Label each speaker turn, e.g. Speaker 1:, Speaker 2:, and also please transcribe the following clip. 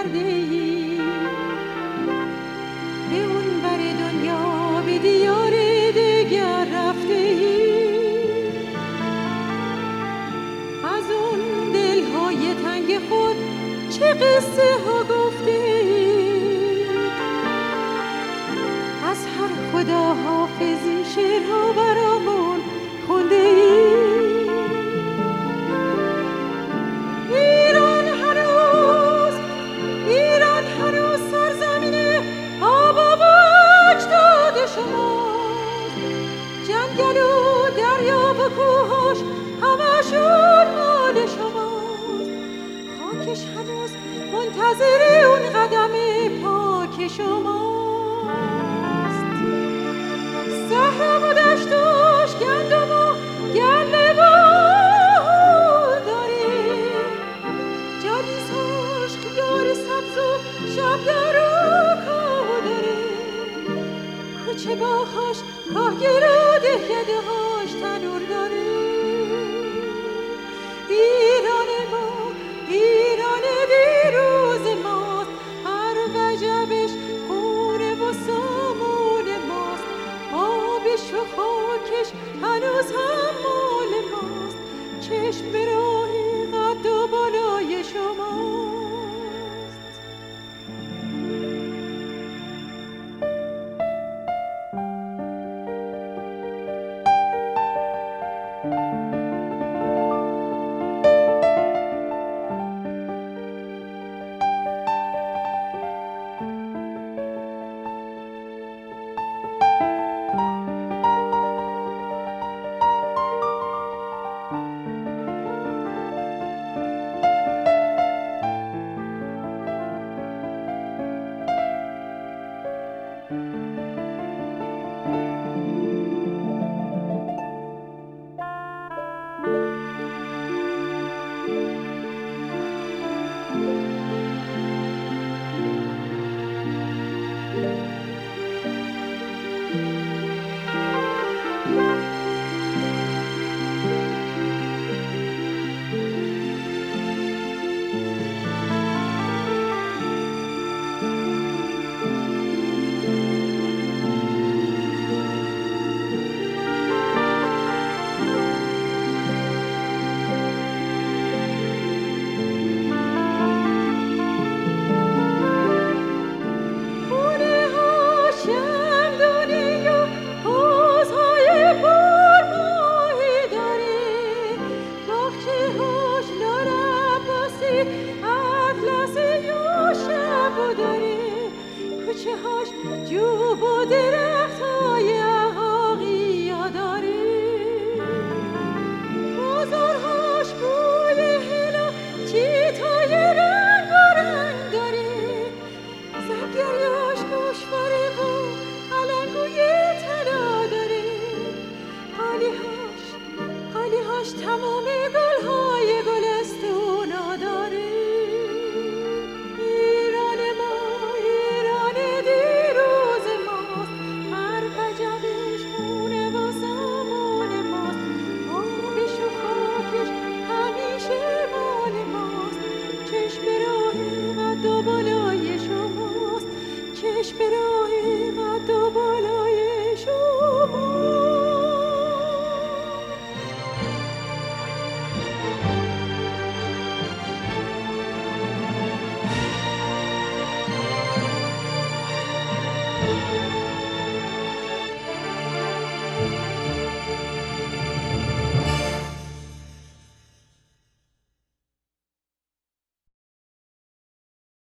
Speaker 1: کرده ای، به اون بر دنیا به دیار دیگر رفته ای، از اون دلهای تنگ خود چه قصه ها گفته ای، از هر خدا حافظی شعرها برامون خونده ای. ایران هنوز سرزمین آبا و اجداد شماست، جنگل و دریا و کوهاش همشون مال شماست، خاکش هنوز منتظر اون قدم پاک شماست، صحرا و دشتاش گندم و گله شبدار و کاه داره، کوچه باهاش کاهگیر و دهکده ها